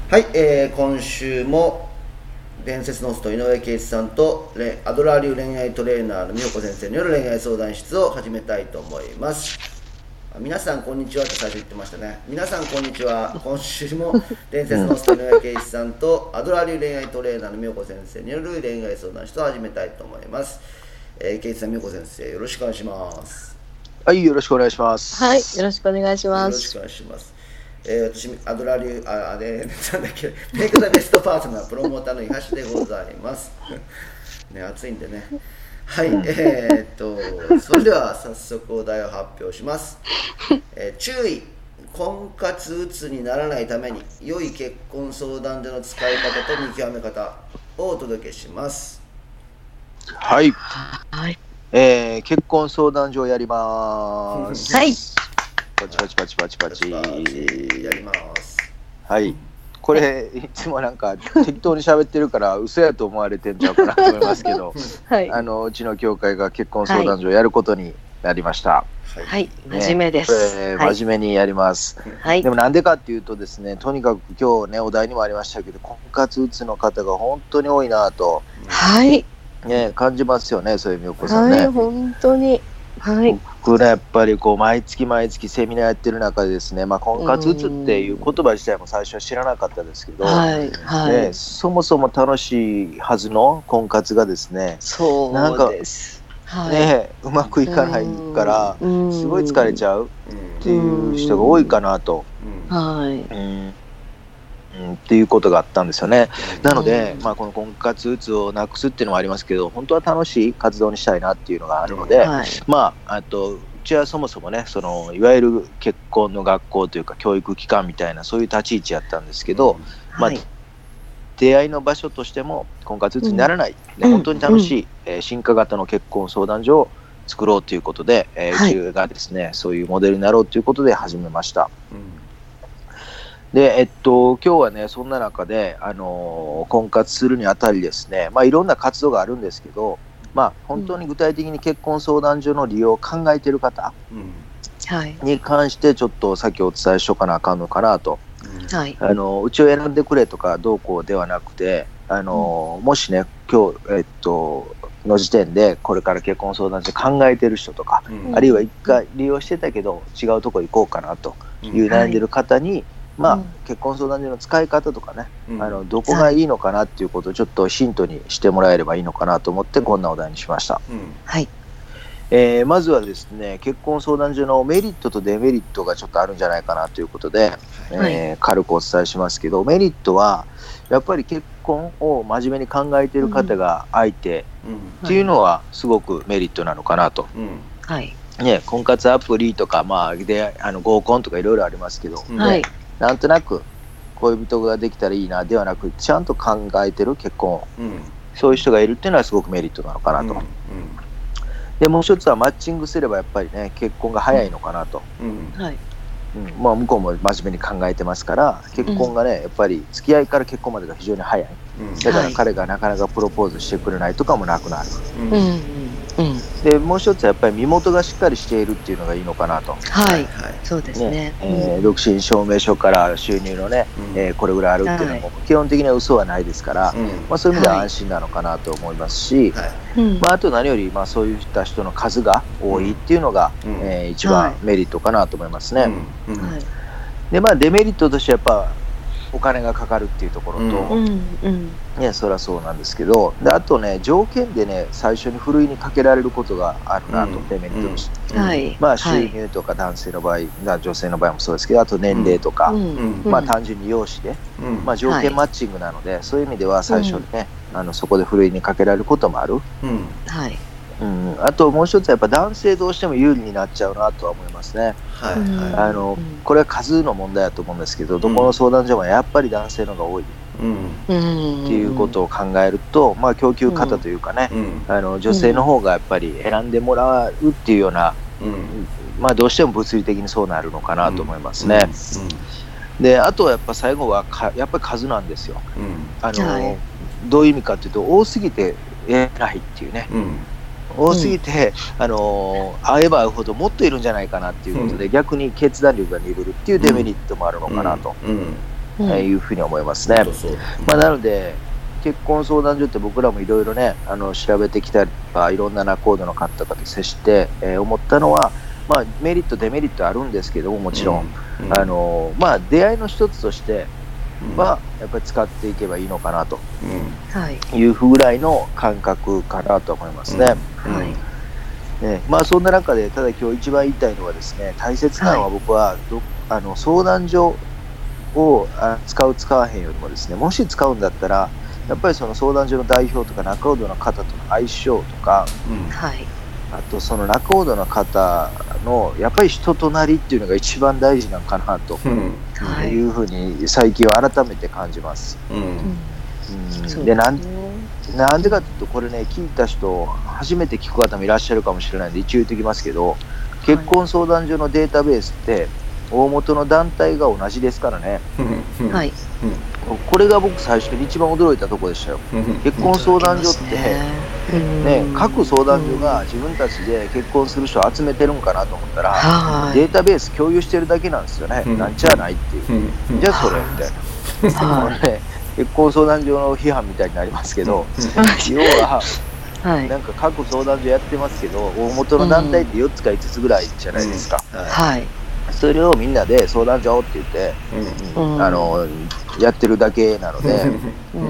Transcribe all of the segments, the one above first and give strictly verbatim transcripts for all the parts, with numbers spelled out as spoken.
はい、えー、今週も伝説のホスト井上圭一さんとアドラー流恋愛トレーナーの美代子先生による恋愛相談室を始めたいと思います。皆さんこんにちはって最初言ってましたね。皆さんこんにちは。今週も伝説のホスト井上圭一さんとアドラー流恋愛トレーナーの美代子先生による恋愛相談室を始めたいと思います。えー、圭一さん、美代子先生、よろしくお願いします。 はい、よろしくお願いします。 はい、よろしくお願いします。 よろしくお願いします。えー、私アドラー流ああれなんだっけメイクザベストパートナープロモーターの伊橋でございますね、暑いんでね。はい、えー、っとそれでは早速お題を発表します、えー、注意、婚活うつにならないために良い結婚相談所の使い方と見極め方をお届けします。 はい、 はい、 えー、結婚相談所をやります。 はい、 パチパチパチパチパチやります。 はい、これいつもなんか適当に喋ってるから嘘やと思われてんちゃうかなと思いますけど、 はい、 あのうちの教会が結婚相談所をやることになりました。はい、はい、真面目です、 ね、これ真面目にやります、はい、でもなんでかっていうとですね、とにかく今日ねお題にもありましたけど、婚活うつの方が本当に多いなと、 はい、 ね、感じますよね。そういう美代子さんね、 はい、本当に、はい、 僕ねやっぱりこう毎月毎月セミナーやってる中でですね、まあ、婚活うつっていう言葉自体も最初は知らなかったですけど、 はいはいね、そもそも楽しいはずの婚活がですね、 そうです、 なんか、ね、はい、うまくいかないからすごい疲れちゃうっていう人が多いかなと、 はい、 うんうん、っていうことがあったんですよね。なので、まあ、この婚活うつをなくすっていうのもありますけど、本当は楽しい活動にしたいなっていうのがあるので、はい、まあ、あとうちはそもそもね、そのいわゆる結婚の学校というか教育機関みたいなそういう立ち位置やったんですけど、まあ、はい、出会いの場所としても婚活うつにならない、うんね、本当に楽しい、うんえー、進化型の結婚相談所を作ろうということで、えーはい、うちがですねそういうモデルになろうということで始めました。うんでえっと、今日はねそんな中で、あのー、婚活するにあたりですね、まあ、いろんな活動があるんですけど、まあ、本当に具体的に結婚相談所の利用を考えている方に関してちょっと先お伝えしようかなあかんのかなと、はい、あのうちを選んでくれとかどうこうではなくて、あのーうん、もしね今日、えっと、の時点でこれから結婚相談所考えている人とか、うん、あるいは一回利用してたけど違うとこ行こうかなという悩んでる方に、はい、まあうん、結婚相談所の使い方とかね、うん、あのどこがいいのかなっていうことをちょっとヒントにしてもらえればいいのかなと思ってこんなお題にしました、うんはいえー、まずはですね、結婚相談所のメリットとデメリットがちょっとあるんじゃないかなということで、はいえー、軽くお伝えしますけど、メリットはやっぱり結婚を真面目に考えている方が相手っていうのはすごくメリットなのかなと、うんはいね、婚活アプリとか、まあ、であの合コンとかいろいろありますけど、うんはいなんとなく恋人ができたらいいなではなくちゃんと考えてる結婚、うん、そういう人がいるっていうのはすごくメリットなのかなと、うんうん、でもう一つはマッチングすればやっぱりね結婚が早いのかなと、うんはいうんまあ、向こうも真面目に考えてますから結婚がね、うん、やっぱり付き合いから結婚までが非常に早い、うん、だから彼がなかなかプロポーズしてくれないとかもなくなる、うんうんうん、でもう一つはやっぱり身元がしっかりしているっていうのがいいのかなと、はい、はい、そうですね、ねえー、独身証明書から収入のね、うんえー、これぐらいあるっていうのも基本的には嘘はないですから、うんまあ、そういう意味では安心なのかなと思いますし、はいまあ、あと何よりまあそういった人の数が多いっていうのが、うんえー、一番メリットかなと思いますね、うんうんはいでまあ、デメリットとしてやっぱお金がかかるっていうところと、うんうんね、そりゃそうなんですけどであとね条件でね最初にふるいにかけられることがあるなと、うん、デメリットとして、うんうんまあ、収入とか男性の場合、はい、女性の場合もそうですけどあと年齢とか、うんまあ、単純に容姿で、うんまあ、条件マッチングなので、はい、そういう意味では最初にね、うん、あのそこでふるいにかけられることもある、うんはいうん、あともう一つはやっぱ男性どうしても有利になっちゃうなとは思いますね、はいはい、あのこれは数の問題だと思うんですけど、うん、どこの相談所もやっぱり男性の方が多い、うん、っていうことを考えると、まあ、供給方というかね、うん、あの女性の方がやっぱり選んでもらうっていうような、うんまあ、どうしても物理的にそうなるのかなと思いますね、うんうんうん、であとはやっぱ最後はかやっぱり数なんですよ、うんあのはい、どういう意味かというと多すぎて偉いっていうね、うん多すぎて、うんあのー、会えば会うほどもっといるんじゃないかなっていうことで、うん、逆に決断力が鈍るっていうデメリットもあるのかなと、うんうんえー、いうふうに思いますね。まあ、なので結婚相談所って僕らもいろいろねあの調べてきたりとかいろんな仲人の方と接して、えー、思ったのは、まあ、メリットデメリットあるんですけどももちろん、うんうん、あのまあ、出会いの一つとしてはやっぱり使っていけばいいのかなというぐらいの感覚かなと思いますね。はいねまあ、そんな中でただ今日一番言いたいのはですね大切なのは僕はど、はい、あの相談所を使う使わへんよりもですねもし使うんだったらやっぱりその相談所の代表とか仲人の方との相性とか、うんはい、あとその仲人の方のやっぱり人となりっていうのが一番大事なのかなというふうに最近は改めて感じます。うんうん、でなんなんでかというとこれね聞いた人初めて聞く方もいらっしゃるかもしれないので一応言っておきますけど結婚相談所のデータベースって大元の団体が同じですからね、はい、これが僕最初に一番驚いたところでしたよ。結婚相談所って、ね、各相談所が自分たちで結婚する人を集めてるんかなと思ったらデータベース共有してるだけなんですよね。なんちゃないっていうじゃあそれってね結婚相談所の批判みたいになりますけど要はなんか各相談所やってますけど大元の団体ってよっつかいつつぐらいじゃないですか。はいそれをみんなで相談所って言って、うん、あのやってるだけなので、うん、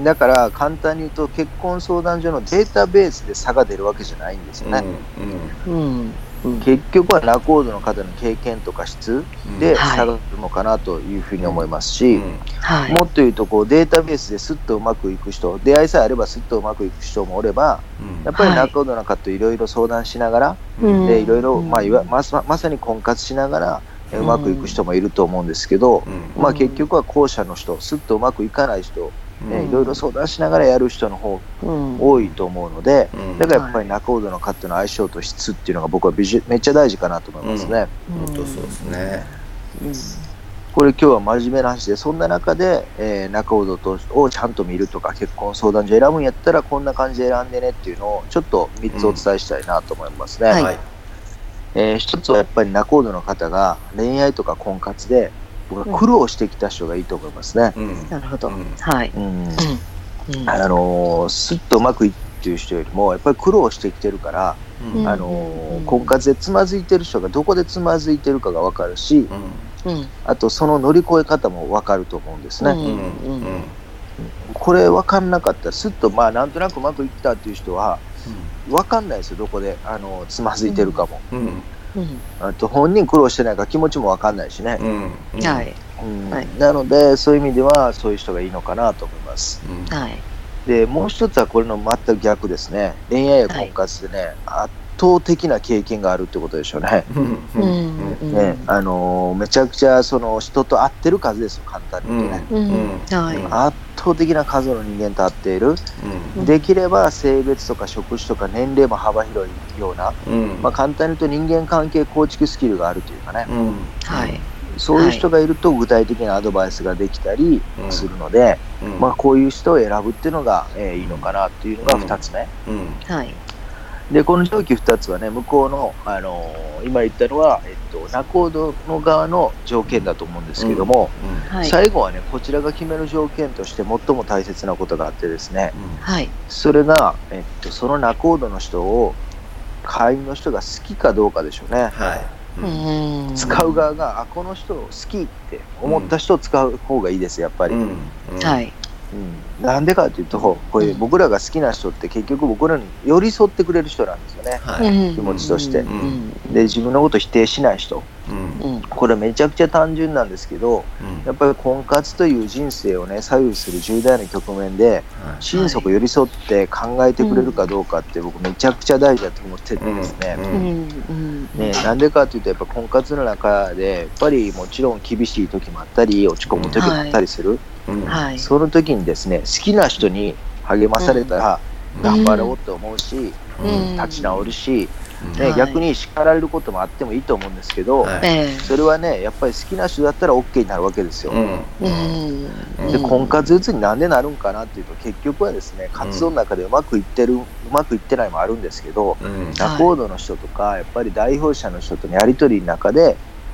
だから簡単に言うと結婚相談所のデータベースで差が出るわけじゃないんですよね、うんうん、結局は仲人の方の経験とか質で差が出るのかなというふうに思いますし、うんはい、もっと言うとこうデータベースですっとうまくいく人出会いさえあればすっとうまくいく人もおれば、うん、やっぱり仲人の方といろいろ相談しながら、はい、でいろいろ、まあ、いわ ま, まさに婚活しながらうまくいく人もいると思うんですけど、うんまあ、結局は後者の人すっとうまくいかない人ね、いろいろ相談しながらやる人の方多いと思うので、うん、だからやっぱり仲人の方の相性と質っていうのが僕はめっちゃ大事かなと思いますね。 本当、うん、そうですね、 うん、これ今日は真面目な話でそんな中で、えー、仲人とをちゃんと見るとか結婚相談所選ぶんやったらこんな感じで選んでねっていうのをちょっとみっつお伝えしたいなと思いますね、うんはいえー、一つはやっぱり仲人の方が恋愛とか婚活で僕は苦労してきた人がいいと思いますね。 うん、なるほど。うん、はい。うんうん、あのー、すっとうまくいっていう人よりもやっぱり苦労してきてるから、うん、あのー、婚活でつまずいてる人がどこでつまずいてるかが分かるし、うん、あとその乗り越え方も分かると思うんですね。うんうんうん、これ分かんなかったらすっとまあなんとなくうまくいったっていう人は分かんないですよどこであのつまずいてるかも。うんうんうん、あと本人苦労してないから気持ちも分かんないしね、うんうんはいうん、なのでそういう意味ではそういう人がいいのかなと思います、うんはい、でもう一つはこれの全く逆ですね恋愛や婚活でね、はい、圧倒的な経験があるってことでしょうね、うんうんねあのー、めちゃくちゃその人と会ってる数ですよ簡単に言うとね、うんうんはい、圧倒的な数の人間と会っている、うん、できれば性別とか職種とか年齢も幅広いような、うんまあ、簡単に言うと人間関係構築スキルがあるというかね、うんはい、そういう人がいると具体的なアドバイスができたりするので、うんまあ、こういう人を選ぶっていうのが、えー、いいのかなっていうのがふたつめ、うんうんはいでこの上記ふたつはね向こうの、あのー、今言ったのは、えっと、仲人の側の条件だと思うんですけども、うんうん、最後はねこちらが決める条件として最も大切なことがあってですね、うん、それが、えっと、その仲人の人を会員の人が好きかどうかでしょうね、はいうん、使う側があこの人を好きって思った人を使う方がいいですやっぱり、うんうん、はいうん、なんでかというとこれ僕らが好きな人って結局僕らに寄り添ってくれる人なんですよね、はい、気持ちとして、うん、で自分のこと否定しない人、うん、これめちゃくちゃ単純なんですけど、うん、やっぱり婚活という人生をね左右する重大な局面で、はい、心底寄り添って考えてくれるかどうかって僕めちゃくちゃ大事だと思ってるんですね、うんねなんでかというとやっぱ婚活の中でやっぱりもちろん厳しい時もあったり落ち込む時もあったりする、はいうん、その時にですね好きな人に励まされたら頑張ろうと思うし、うん、立ち直るし、うんね、逆に叱られることもあってもいいと思うんですけど、はい、それはねやっぱり好きな人だったら OK になるわけですよ、うんうん、で婚活うつになんでなるんかなっていうと結局はですね活動の中でうまくいってるうまくいってないもあるんですけど、うん、仲人の人とかやっぱり代表者の人とのやり取りの中で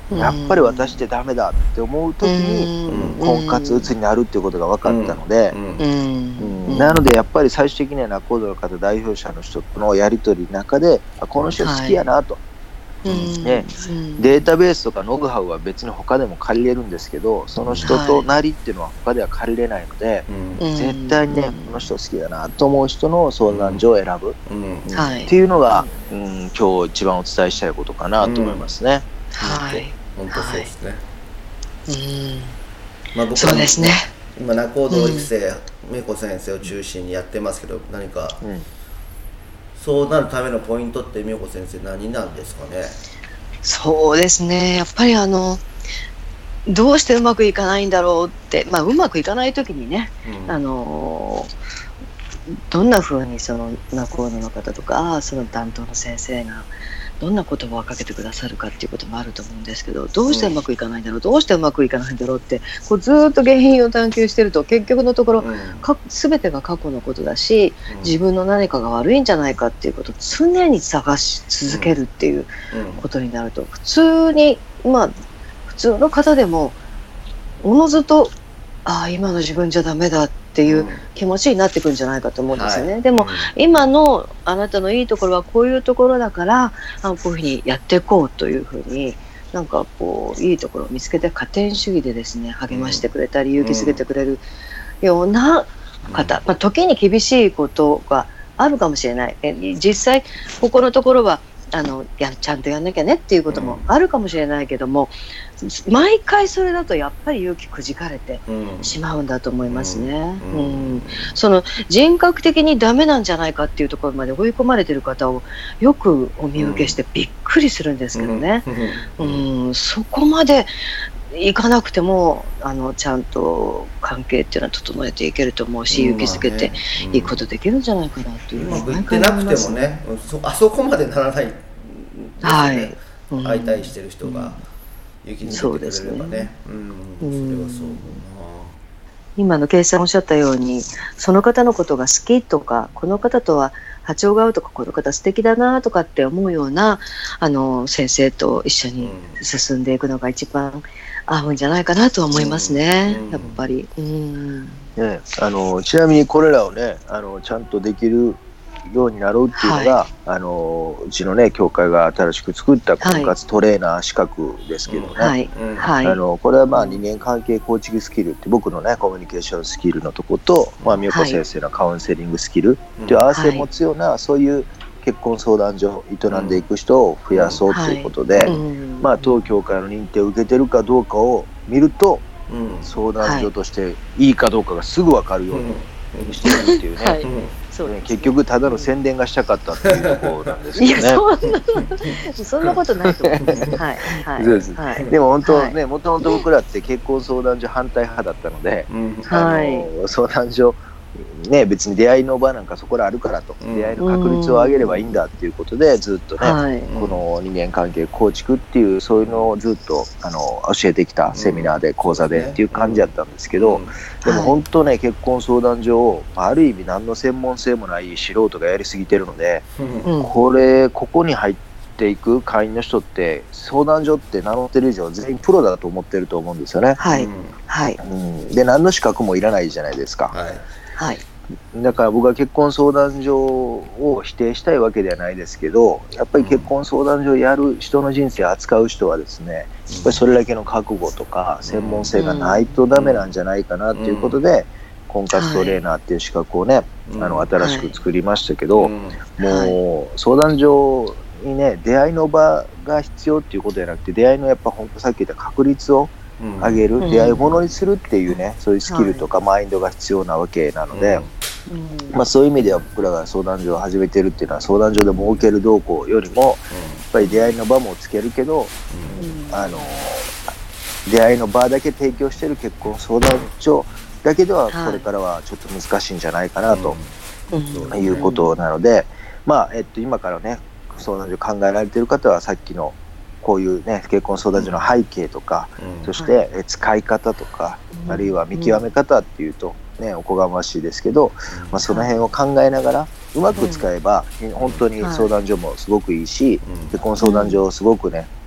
やっぱり私ってダメだって思う時に婚活うつになるっていうことが分かったので、なのでやっぱり最終的には仲人の方代表者の人とのやり取りの中でこの人好きやなと、はいね、データベースとかノウハウは別に他でも借りれるんですけど、その人となりっていうのは他では借りれないので、はい、絶対にねこの人好きだなと思う人の相談所を選ぶ、うんうん、っていうのが、うん、今日一番お伝えしたいことかなと思いますね。 はい、本当そうですね。 はい、うん、 まあ、僕そうですね。 今仲人育成、美子先生を中心にやってますけど、何か、うん、そうなるためのポイントって美子先生何なんですかね。 そうですね、やっぱりあのどうしてうまくいかないんだろうって、まあ、うまくいかない時にね、うん、あのどんな風にその仲人の方とかその担当の先生がどんな言葉をかけてくださるかっていうこともあると思うんですけど、どうしてうまくいかないんだろう、うん、どうしてうまくいかないんだろうってこうずっと原因を探求してると結局のところ、うん、か全てが過去のことだし、うん、自分の何かが悪いんじゃないかっていうことを常に探し続けるっていうことになると、普通にまあ普通の方でもおのずとああ今の自分じゃダメだっていう気持ちになってくるんじゃないかと思うんですよね、はい、でも、うん、今のあなたのいいところはこういうところだからあこういうふうにやっていこうというふうになんかこういいところを見つけて加点主義でですね励ましてくれたり、うん、勇気づけてくれるような方、うんまあ、時に厳しいことがあるかもしれない。え実際ここのところはあのやちゃんとやんなきゃねっていうこともあるかもしれないけども、うん、毎回それだとやっぱり勇気くじかれてしまうんだと思いますね、うんうんうん、その人格的にダメなんじゃないかっていうところまで追い込まれてる方をよくお見受けしてびっくりするんですけどね、うんうん、そこまでいかなくてもあのちゃんと関係っていうのは整えていけると思うし、勇気づけていいことできるんじゃないかなというふうに言ってなくてもね、そあそこまでならないですよね、はいうん、相対してる人が勇気づけてくれればね、うん、それはそう思うな。 今の圭さんおっしゃったようにその方のことが好きとかこの方とは波長が合うとかこの方素敵だなとかって思うようなあの先生と一緒に進んでいくのが一番合うんじゃないかなと思いますね、うん、やっぱり、うんね、あのちなみにこれらをねあのちゃんとできるようになろうっていうのが、はい、あのうちのね協会が新しく作った婚活トレーナー資格ですけどね、はいはい、あのこれはまあ人間関係構築スキルって僕のねコミュニケーションスキルのとこと、まあ、美代子先生のカウンセリングスキルっていう合わせを持つような、はい、そういう結婚相談所を営んでいく人を増やそうということで、はいまあ、当協会の認定を受けてるかどうかを見ると、うん、相談所としていいかどうかがすぐ分かるようにしてるっていうね、はいそうね、結局ただの宣伝がしたかったっていうところなんですけどね。いやそんなそんなことないと思います。はいはい。そうです。 はい、でも本当ね、もともと僕らって結婚相談所反対派だったので、うん、あの相談所ね別に出会いの場なんかそこらあるからと、うん、出会いの確率を上げればいいんだっていうことでずっとね、はい、この人間関係構築っていうそういうのをずっとあの教えてきたセミナーで講座でっていう感じだったんですけど、うんうん、でも本当ね、はい、結婚相談所をある意味何の専門性もない素人がやりすぎてるので、うん、これここに入っていく会員の人って相談所って名乗ってる以上全員プロだと思ってると思うんですよね。 はいはいうん、で何の資格もいらないじゃないですか。はいはい、だから僕は結婚相談所を否定したいわけではないですけど、やっぱり結婚相談所をやる人の人生を扱う人はですね、やっぱりそれだけの覚悟とか専門性がないとダメなんじゃないかなということで、婚活トレーナーっていう資格をね、あの新しく作りましたけど、もう相談所にね出会いの場が必要っていうことじゃなくて、出会いのやっぱ本当さっき言った確率を上げる、うん、出会い物にするっていうね、そういうスキルとかマインドが必要なわけなので、うんまあ、そういう意味では僕らが相談所を始めてるっていうのは、相談所で儲ける動向よりもやっぱり出会いの場もつけるけど、うん、あの出会いの場だけ提供してる結婚相談所だけではこれからはちょっと難しいんじゃないかなということなので、まあえっと、今からね相談所考えられている方はさっきのこういうね結婚相談所の背景とか、うん、そしてえ使い方とか、うん、あるいは見極め方っていうとねおこがましいですけど、うんまあ、その辺を考えながらうまく使えば、うん、本当に相談所もすごくいいし、うん、結婚相談所すごくね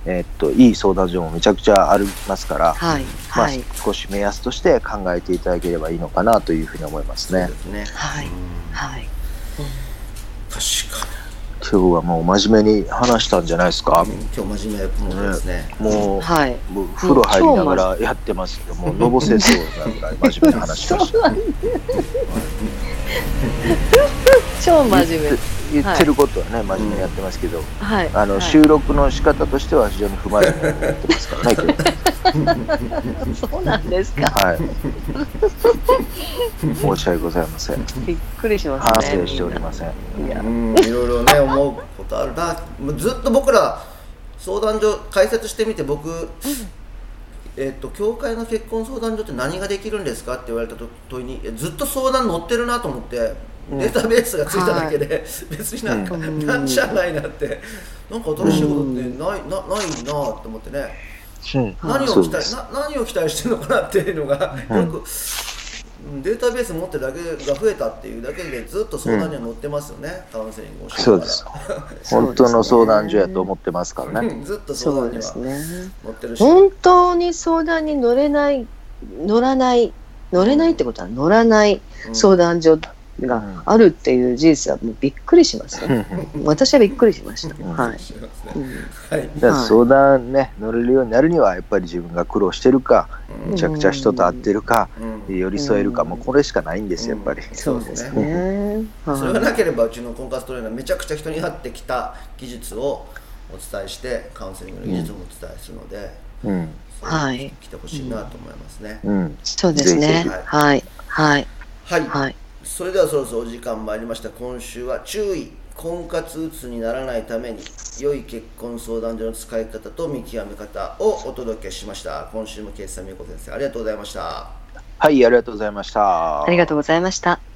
えー、っといい相談所もめちゃくちゃありますから、 はいまあ、 はい、 少し目安として考えていただければいいのかなというふうに思いますね。 そうですね。 はいはい、 確か今日はもう真面目に話したんじゃないですか。 に。今日真面目もですね。 もう、 はい、 もう風呂入りながらやってますけど、もうのぼせそうなぐらい真面目な話しました。 超真面目。 言ってることはね、真面目にやってますけど、 はい、 あの、はい、収録の仕方としては非常に不真面目にやってますからね今日。 そうなんですか。 はい。申し訳ございません。 びっくりしますね。 反省しておりません。 いや、うん、いろいろね思うことあるな。ずっと僕ら相談所解説してみて、僕、うん、えっと教会の結婚相談所って何ができるんですかって言われた問いにずっと相談乗ってるなと思って。データベースがついただけで、はい、別になんか、うん、なんじゃないなって、なんか新しいことってない、うん、な, ないなと思ってね、うん、何を期待な何を期待してるのかなっていうのが、うん、よくデータベース持ってるだけが増えたっていうだけでずっと相談には載ってますよね、うん、カウンセリングをしてるから。 そうです。本当の相談所やと思ってますからね。 ずっと相談には載ってるし、 本当に相談に乗れない乗らない乗れないってことは乗らない相談所があるっていう事実はもうびっくりしました、ね、私はびっくりしました、はい、 相談ね乗れるようになるにはやっぱり自分が苦労してるか、うん、めちゃくちゃ人と会ってるか、うん、寄り添えるか、うん、もうこれしかないんですよやっぱり、 うん、そうですね、 はい、それがなければうちの婚活トレーナーめちゃくちゃ人に会ってきた技術をお伝えしてカウンセリングの技術もお伝えするので、うんはい、来てほしいなと思いますね、 うん、そうですね、はいはいはい、はい、それではそろそろお時間参りました。今週は注意婚活うつにならないために良い結婚相談所の使い方と見極め方をお届けしました。今週もケイスさん、みよこ先生ありがとうございました。 はい、ありがとうございました。 ありがとうございました。